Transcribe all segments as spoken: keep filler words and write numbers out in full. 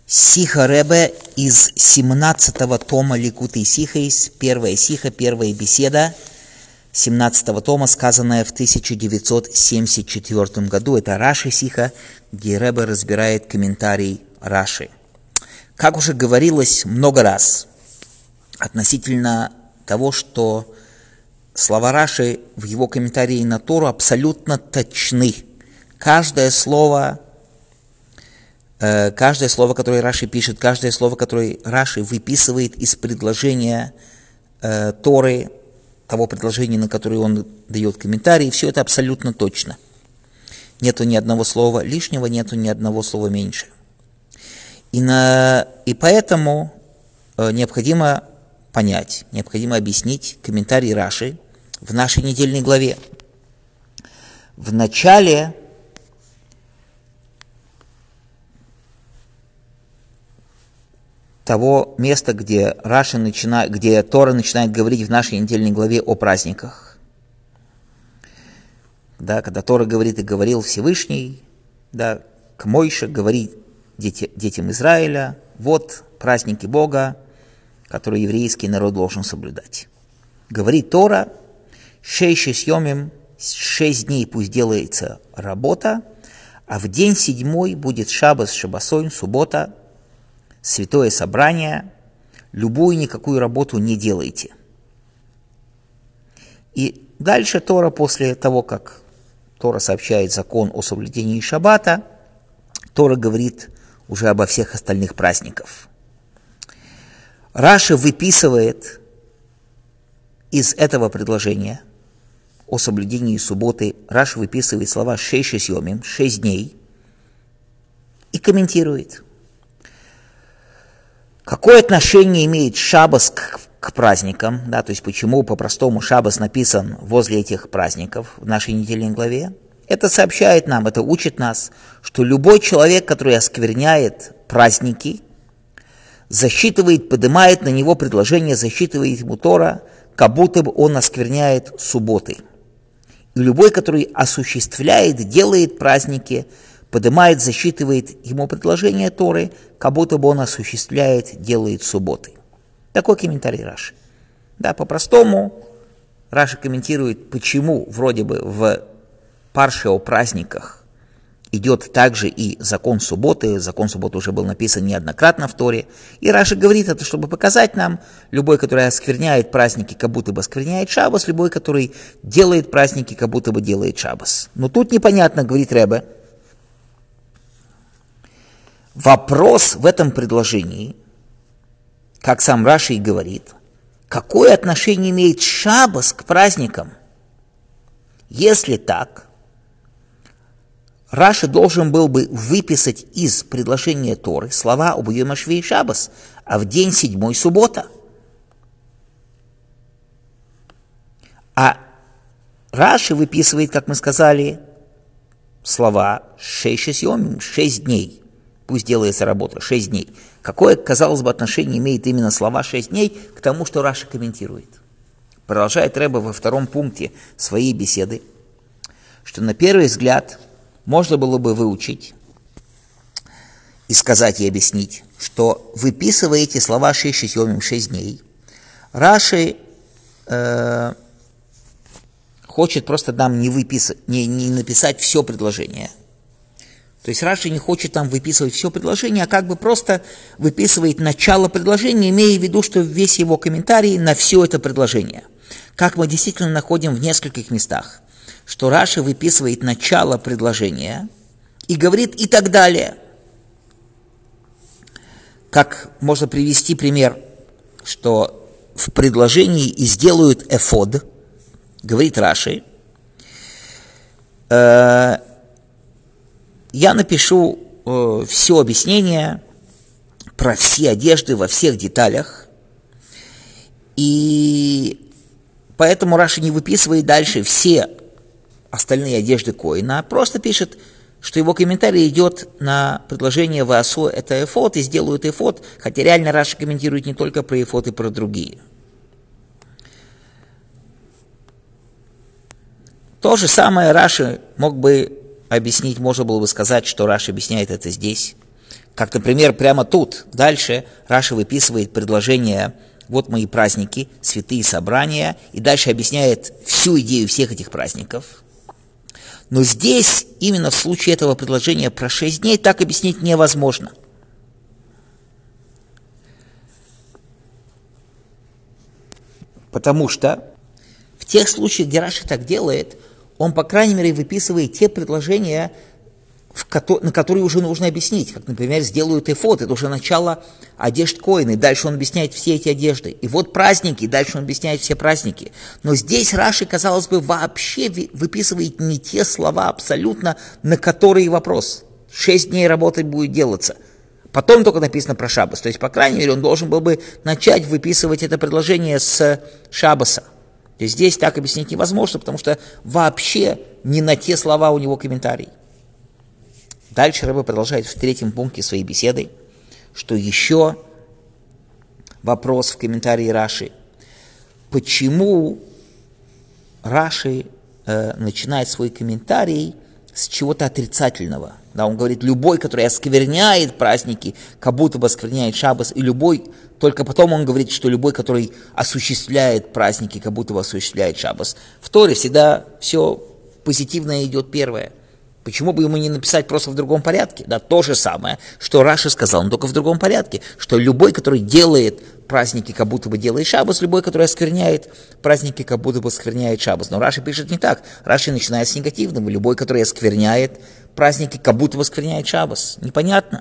Сиха Ребе из семнадцатого тома Ликутей Сихейс, первая сиха, первая беседа, семнадцатого тома, сказанная в тысяча девятьсот семьдесят четвёртом году. Это Раши Сиха, где Ребе разбирает комментарий Раши. Как уже говорилось много раз относительно того, что слова Раши в его комментарии на Тору абсолютно точны. Каждое слово... Каждое слово, которое Раши пишет, каждое слово, которое Раши выписывает из предложения э, Торы, того предложения, на которое он дает комментарий, все это абсолютно точно. Нету ни одного слова лишнего, нету ни одного слова меньше. И, на, и поэтому э, необходимо понять, необходимо объяснить комментарий Раши в нашей недельной главе. В начале того места, где Раши начинает, где Тора начинает говорить в нашей недельной главе о праздниках. Да, когда Тора говорит: «И говорил Всевышний, да, к Мойше, говори дети, детям Израиля, вот праздники Бога, которые еврейский народ должен соблюдать». Говорит Тора: «Шейши съемим, шесть дней пусть делается работа, а в день седьмой будет шаббас шаббасойн, суббота, святое собрание, любую никакую работу не делайте». И дальше Тора, после того, как Тора сообщает закон о соблюдении шаббата, Тора говорит уже обо всех остальных праздниках. Раши выписывает из этого предложения о соблюдении субботы, Раши выписывает слова «шейши съемим», «шесть дней», и комментирует. Какое отношение имеет шаббас к, к праздникам, да, то есть почему по-простому шаббас написан возле этих праздников в нашей недельной главе? Это сообщает нам, это учит нас, что любой человек, который оскверняет праздники, засчитывает, поднимает на него предложение, засчитывает ему Тора, как будто бы он оскверняет субботы. И любой, который осуществляет, делает праздники, поднимает, засчитывает ему предложение Торы, как будто бы он осуществляет, делает субботы. Такой комментарий Раши. Да, по-простому Раши комментирует, почему вроде бы в парше о праздниках идет также и закон субботы. Закон субботы уже был написан неоднократно в Торе. И Раши говорит это, чтобы показать нам, любой, который оскверняет праздники, как будто бы оскверняет шаббас, любой, который делает праздники, как будто бы делает шаббас. Но тут непонятно, говорит Ребе. Вопрос в этом предложении, как сам Раши и говорит, какое отношение имеет шаббас к праздникам? Если так, Раши должен был бы выписать из предложения Торы слова об Йом ха-Швии шаббас, а в день седьмой суббота. А Раши выписывает, как мы сказали, слова «шейши съемим», шесть дней. Пусть делается работа, шесть дней. Какое, казалось бы, отношение имеет именно слова «шесть дней» к тому, что Раши комментирует? Продолжает Ребе во втором пункте своей беседы, что на первый взгляд можно было бы выучить и сказать, и объяснить, что выписывая эти слова «шейши съемим», шесть дней, Раши э, хочет просто нам не, выписать, не, не написать все предложение. То есть Раши не хочет там выписывать все предложение, а как бы просто выписывает начало предложения, имея в виду, что весь его комментарий на все это предложение. Как мы действительно находим в нескольких местах, что Раши выписывает начало предложения и говорит и так далее. Как можно привести пример, что в предложении «и сделают эфод», говорит Раши, э, я напишу э, все объяснение про все одежды во всех деталях, и поэтому Раши не выписывает дальше все остальные одежды коэна, а просто пишет, что его комментарий идет на предложение «Ваасо» — это эфод, и сделают эфод, хотя реально Раши комментирует не только про эфод и про другие. То же самое Раши мог бы объяснить, можно было бы сказать, что Раши объясняет это здесь, Как, например, прямо тут, дальше Раши выписывает предложение «Вот мои праздники, святые собрания», и дальше объясняет всю идею всех этих праздников. Но здесь, именно в случае этого предложения про шесть дней, так объяснить невозможно. Потому что в тех случаях, где Раши так делает, он, по крайней мере, выписывает те предложения, в ко- на которые уже нужно объяснить. Как, например, сделают эфод, это уже начало одежд коэна, дальше он объясняет все эти одежды. И вот праздники, дальше он объясняет все праздники. Но здесь Раши, казалось бы, вообще выписывает не те слова абсолютно, на которые вопрос. Шесть дней работать будет делаться. Потом только написано про шаббас. То есть, по крайней мере, он должен был бы начать выписывать это предложение с шаббаса. То есть здесь так объяснить невозможно, потому что вообще не на те слова у него комментарий. Дальше Ребе продолжает в третьем пункте своей беседы, что еще вопрос в комментарии Раши. Почему Раши э, начинает свой комментарий с чего-то отрицательного? Да, он говорит, любой, который оскверняет праздники, как будто бы оскверняет шаббас, и любой, только потом он говорит, что любой, который осуществляет праздники, как будто бы осуществляет шаббас. В Торе всегда все позитивное идет первое. Почему бы ему не написать просто в другом порядке? Да, то же самое, что Раши сказал, но только в другом порядке, что любой, который делает праздники, как будто бы делает шаббас, любой, который оскверняет праздники, как будто бы оскверняет шаббас. Но Раши пишет не так. Раши начинает с негативного. Любой, который оскверняет праздники, как будто бы оскверняет шаббас. Непонятно.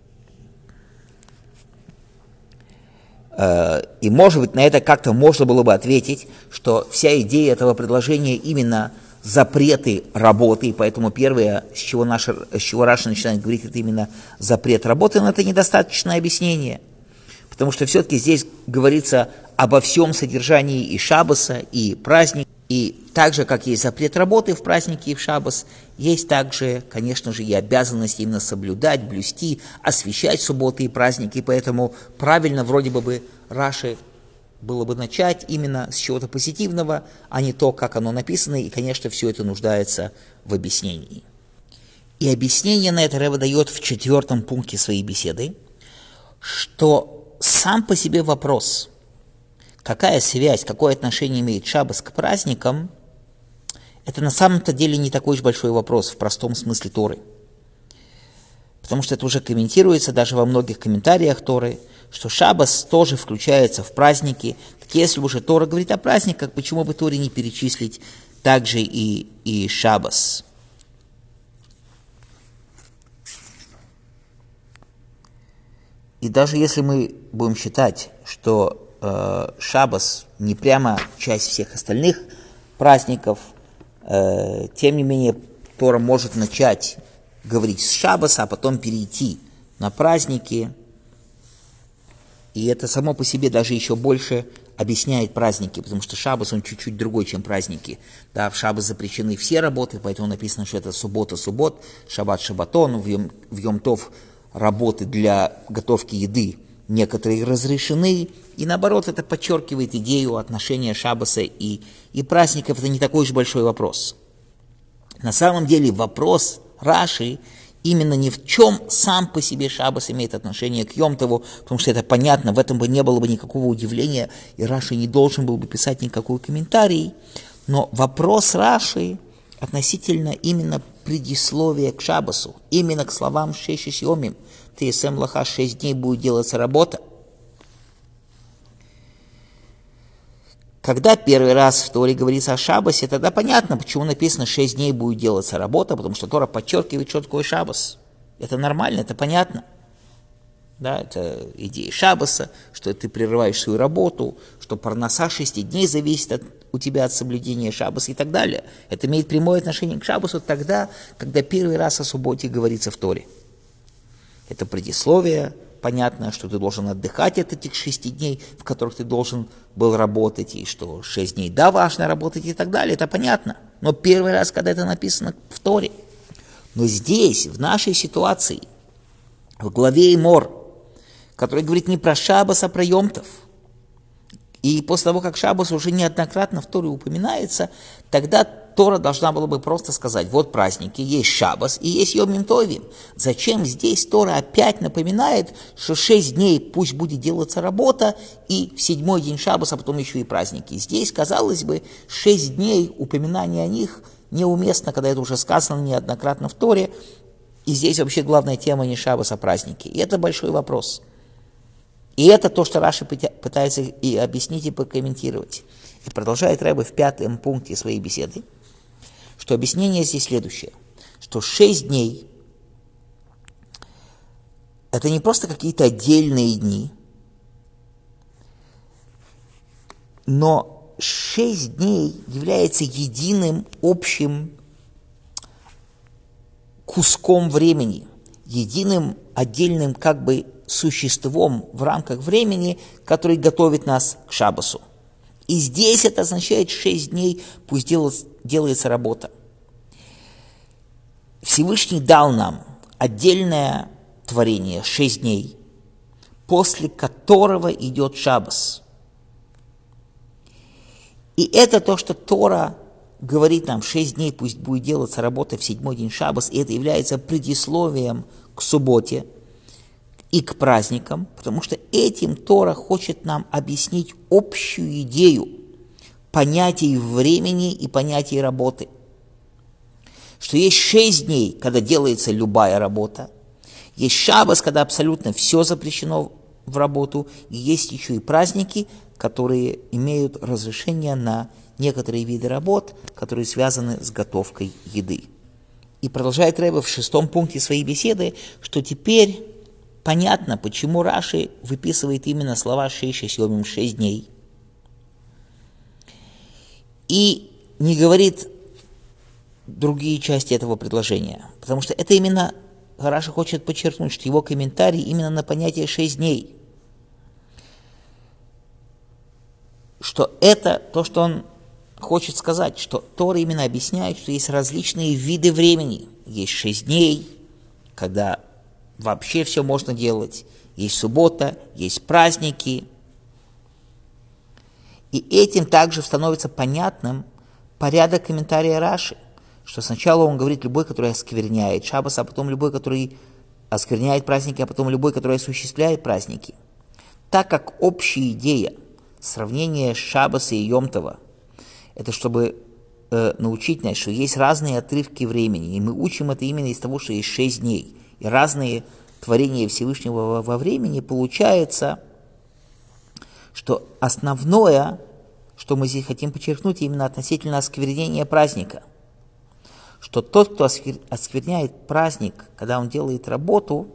И, может быть, на это как-то можно было бы ответить, что вся идея этого предложения именно запреты работы, и поэтому первое, с чего, наш, с чего Раши начинает говорить, это именно запрет работы, но это недостаточное объяснение, потому что все-таки здесь говорится обо всем содержании и шаббаса, и праздника, и так же, как есть запрет работы в праздники и в шаббас, есть также, конечно же, и обязанность именно соблюдать, блюсти, освящать субботы и праздники, поэтому правильно вроде бы бы Раши было бы начать именно с чего-то позитивного, а не то, как оно написано, и, конечно, все это нуждается в объяснении. И объяснение на это Ребе дает в четвертом пункте своей беседы, что сам по себе вопрос, какая связь, какое отношение имеет шаббас к праздникам, это на самом-то деле не такой уж большой вопрос в простом смысле Торы. Потому что это уже комментируется даже во многих комментариях Торы, что шаббас тоже включается в праздники. Так если уже Тора говорит о праздниках, почему бы Торе не перечислить также и, и шаббас? И даже если мы будем считать, что э, шаббас не прямо часть всех остальных праздников, э, тем не менее Тора может начать говорить с шаббаса, а потом перейти на праздники. И это само по себе даже еще больше объясняет праздники, потому что шаббас, он чуть-чуть другой, чем праздники. Да, в шаббас запрещены все работы, поэтому написано, что это суббота-суббот, шаббат-шаббатон, в Йом, в Йом-Тов работы для готовки еды некоторые разрешены. И наоборот, это подчеркивает идею отношения шаббаса и, и праздников. Это не такой уж большой вопрос. На самом деле вопрос Раши именно ни в чем сам по себе шаббас имеет отношение к Йом-Тову, потому что это понятно, в этом бы не было бы никакого удивления, и Раши не должен был бы писать никакой комментарий. Но вопрос Раши относительно именно предисловия к шаббасу, именно к словам «шешиш йомим», «Тесем лаха», «шесть дней будет делаться работа». Когда первый раз в Торе говорится о шаббасе, тогда понятно, почему написано «шесть дней будет делаться работа», потому что Тора подчеркивает, что такое шаббас. Это нормально, это понятно. Да, это идея шаббаса, что ты прерываешь свою работу, что парноса шести дней зависит от, у тебя от соблюдения шаббаса и так далее. Это имеет прямое отношение к шаббасу тогда, когда первый раз о субботе говорится в Торе. Это предисловие. Понятно, что ты должен отдыхать от этих шести дней, в которых ты должен был работать, и что шесть дней, да, важно работать и так далее, это понятно. Но первый раз, когда это написано в Торе. Но здесь, в нашей ситуации, в главе Эмор, который говорит не про шаббас, а про Йом-Тов, и после того, как шаббас уже неоднократно в Торе упоминается, тогда Тора должна была бы просто сказать, вот праздники, есть Шаббас и есть Йом Товим. Зачем здесь Тора опять напоминает, что шесть дней пусть будет делаться работа, и в седьмой день Шаббаса, а потом еще и праздники. Здесь, казалось бы, шесть дней упоминания о них неуместно, когда это уже сказано неоднократно в Торе, и здесь вообще главная тема не Шаббас, а праздники. И это большой вопрос. И это то, что Раши пытается и объяснить, и прокомментировать. И продолжает Ребе в пятом пункте своей беседы, что объяснение здесь следующее, что шесть дней – это не просто какие-то отдельные дни, но шесть дней является единым общим куском времени, единым отдельным как бы существом в рамках времени, который готовит нас к Шаббасу. И здесь это означает шесть дней, пусть делается, делается работа. Всевышний дал нам отдельное творение, шесть дней, после которого идет Шаббас. И это то, что Тора говорит нам, шесть дней пусть будет делаться работа в седьмой день Шаббас, и это является предисловием к субботе и к праздникам, потому что этим Тора хочет нам объяснить общую идею понятий времени и понятий работы. Что есть шесть дней, когда делается любая работа, есть Шаббас, когда абсолютно все запрещено в работу, и есть еще и праздники, которые имеют разрешение на некоторые виды работ, которые связаны с готовкой еды. И продолжает Ребе в шестом пункте своей беседы, что теперь понятно, почему Раши выписывает именно слова шесть шестьем шесть дней. И не говорит другие части этого предложения. Потому что это именно Раши хочет подчеркнуть, что его комментарий именно на понятие шесть дней. Что это то, что он хочет сказать, что Тора именно объясняет, что есть различные виды времени. Есть шесть дней, когда вообще все можно делать. Есть суббота, есть праздники. И этим также становится понятным порядок комментария Раши, что сначала он говорит любой, который оскверняет Шаббас, а потом любой, который оскверняет праздники, а потом любой, который осуществляет праздники. Так как общая идея сравнения Шаббаса и Йом-Това – это чтобы э, научить нас, что есть разные отрывки времени, и мы учим это именно из того, что есть шесть дней, и разные творения Всевышнего во, во времени, получается, что основное, что мы здесь хотим подчеркнуть, именно относительно осквернения праздника, что тот, кто оскверняет праздник, когда он делает работу,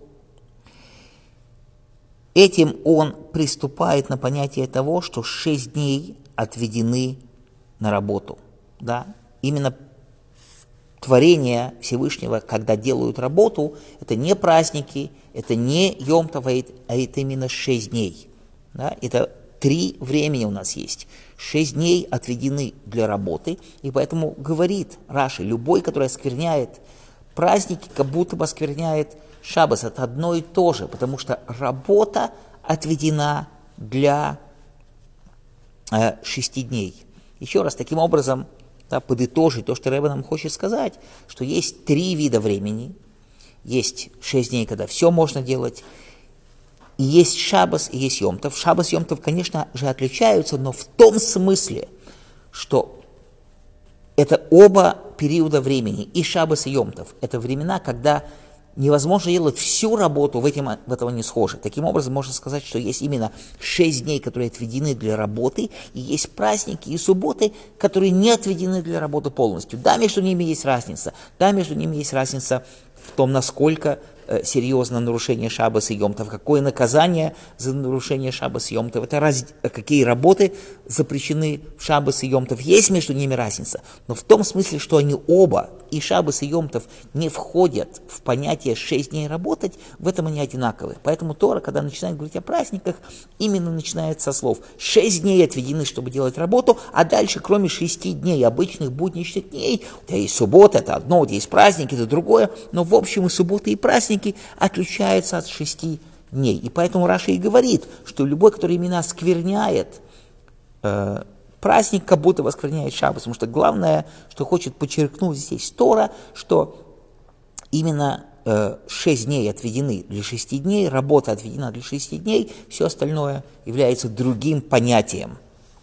этим он приступает на понятие того, что шесть дней отведены на работу. Да? Именно творение Всевышнего, когда делают работу, это не праздники, это не Йом-Тов, а это именно шесть дней. Да? Это три времени у нас есть. Шесть дней отведены для работы, и поэтому говорит Раши, любой, который оскверняет праздники, как будто бы оскверняет Шаббас. Это одно и то же, потому что работа отведена для э, шести дней. Еще раз, таким образом, да, подытожить то, что Ребе нам хочет сказать, что есть три вида времени. Есть шесть дней, когда все можно делать, и есть Шаббас, и есть Йом-Тов. Шаббас и Йом-Тов, конечно же, отличаются, но в том смысле, что это оба периода времени, и Шаббас, и Йом-Тов. Это времена, когда невозможно делать всю работу, в, этом, в этого не схоже. Таким образом, можно сказать, что есть именно шесть дней, которые отведены для работы, и есть праздники и субботы, которые не отведены для работы полностью. Да, между ними есть разница. Да, между ними есть разница в том, насколько э, серьезно нарушение Шаббаса и Йом-Тов, какое наказание за нарушение Шаббаса и Йом-Тов, это раз, какие работы запрещены в Шаббас и Йом-Тов. Есть между ними разница, но в том смысле, что они оба, и Шаббас и Йом-Тов, не входят в понятие шесть дней работать, в этом они одинаковы. Поэтому Тора, когда начинает говорить о праздниках, именно начинает со слов шесть дней отведены, чтобы делать работу, а дальше, кроме шести дней, обычных будничных дней, у тебя есть суббота, это одно, у тебя есть праздники, это другое, но в общем и субботы, и праздники отличаются от шести дней. И поэтому Раши и говорит, что любой, который именно оскверняет э, праздник как будто восхваляет шаббат, потому что главное, что хочет подчеркнуть здесь Тора, что именно э, шесть дней отведены для шести дней, работа отведена для шести дней, все остальное является другим понятием.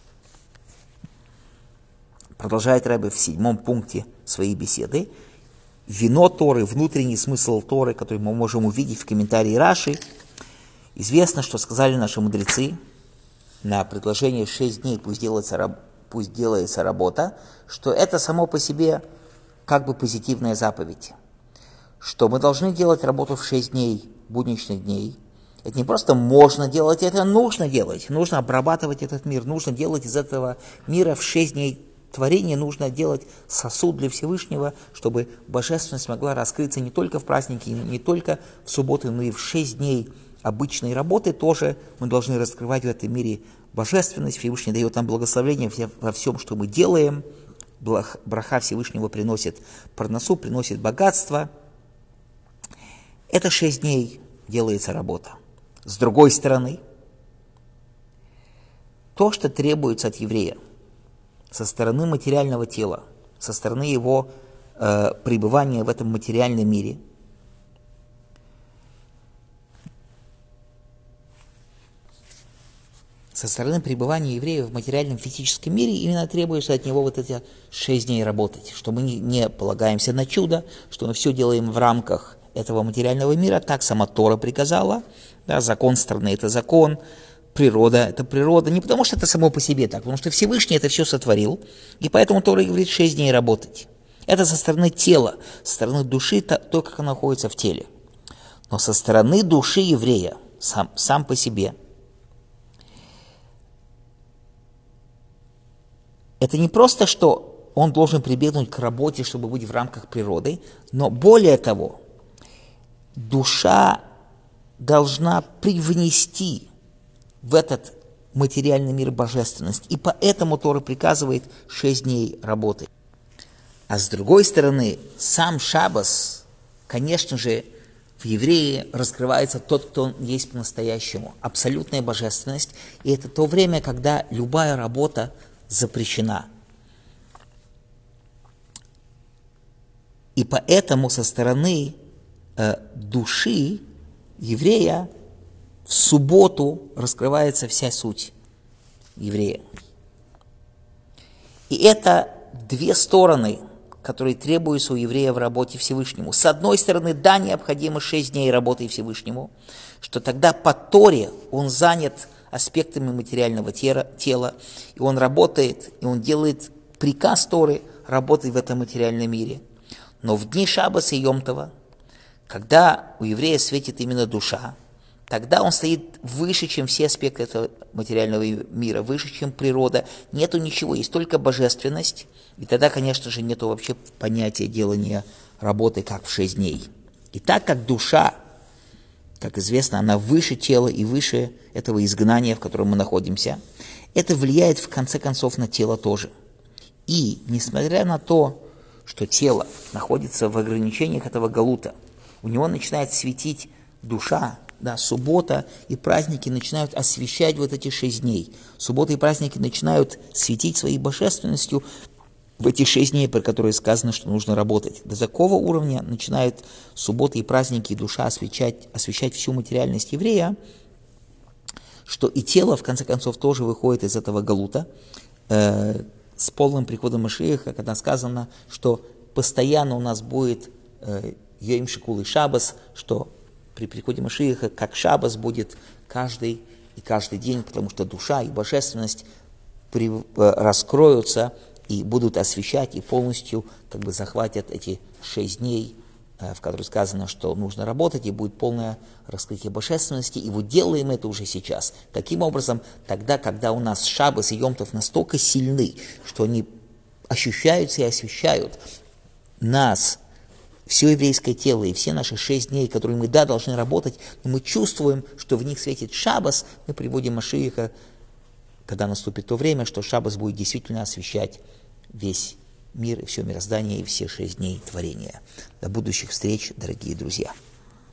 Продолжает Ребе в седьмом пункте своей беседы. Вино Торы, внутренний смысл Торы, который мы можем увидеть в комментарии Раши. Известно, что сказали наши мудрецы на предложение шесть дней пусть делается, пусть делается работа, что это само по себе как бы позитивная заповедь. Что мы должны делать работу в шесть дней, будничных дней. Это не просто можно делать, это нужно делать. Нужно обрабатывать этот мир, нужно делать из этого мира в шесть дней творения, нужно делать сосуд для Всевышнего, чтобы божественность могла раскрыться не только в праздники, не только в субботы, но и в шесть дней обычной работы тоже мы должны раскрывать в этом мире божественность. Всевышний дает нам благословение во всем, что мы делаем. Браха Всевышнего приносит парнасу, приносит богатство. Это шесть дней делается работа. С другой стороны, то, что требуется от еврея со стороны материального тела, со стороны его э, пребывания в этом материальном мире, со стороны пребывания еврея в материальном физическом мире именно требуется от него вот эти шесть дней работать, что мы не, не полагаемся на чудо, что мы все делаем в рамках этого материального мира, так сама Тора приказала, да, закон страны – это закон, природа – это природа, не потому что это само по себе так, потому что Всевышний это все сотворил, и поэтому Тора говорит шесть дней работать. Это со стороны тела, со стороны души, то, то как она находится в теле. Но со стороны души еврея, сам, сам по себе, это не просто, что он должен прибегнуть к работе, чтобы быть в рамках природы, но более того, душа должна привнести в этот материальный мир божественность, и поэтому Тора приказывает шесть дней работы. А с другой стороны, сам Шаббас, конечно же, в евреи раскрывается тот, кто он есть по-настоящему, абсолютная божественность, и это то время, когда любая работа запрещена. И поэтому со стороны э, души еврея в субботу раскрывается вся суть еврея. И это две стороны, которые требуются у еврея в работе Всевышнему. С одной стороны, да, необходимо шесть дней работы Всевышнему, что тогда по Торе он занят аспектами материального тела, и он работает, и он делает приказ Торы работать в этом материальном мире. Но в дни Шаббаса и Йом-Това, когда у еврея светит именно душа, тогда он стоит выше, чем все аспекты этого материального мира, выше, чем природа. Нету ничего, есть только божественность. И тогда, конечно же, нету вообще понятия делания работы, как в шесть дней. И так как душа, как известно, она выше тела и выше этого изгнания, в котором мы находимся, это влияет в конце концов на тело тоже. И, несмотря на то, что тело находится в ограничениях этого галута, у него начинает светить душа, да, суббота и праздники начинают освещать вот эти шесть дней. Суббота и праздники начинают светить своей божественностью в эти шесть дней, про которые сказано, что нужно работать. До такого уровня начинают субботы и праздники и душа освещать, освещать всю материальность еврея, что и тело, в конце концов, тоже выходит из этого галута, э, с полным приходом Машиаха, когда сказано, что постоянно у нас будет э, Йом Шикул и Шаббас, что при приходе Машиаха, как Шаббас будет каждый и каждый день, потому что душа и божественность при, э, раскроются и будут освещать, и полностью как бы захватят эти шесть дней, э, в которых сказано, что нужно работать, и будет полное раскрытие божественности, и вот делаем это уже сейчас. Таким образом, тогда, когда у нас Шаббас и Йом-Тов настолько сильны, что они ощущаются и освещают нас, все еврейское тело и все наши шесть дней, которые мы, да, должны работать, но мы чувствуем, что в них светит Шаббас, мы приводим Машиаха, когда наступит то время, что Шаббас будет действительно освещать весь мир и все мироздание и все шесть дней творения. До будущих встреч, дорогие друзья!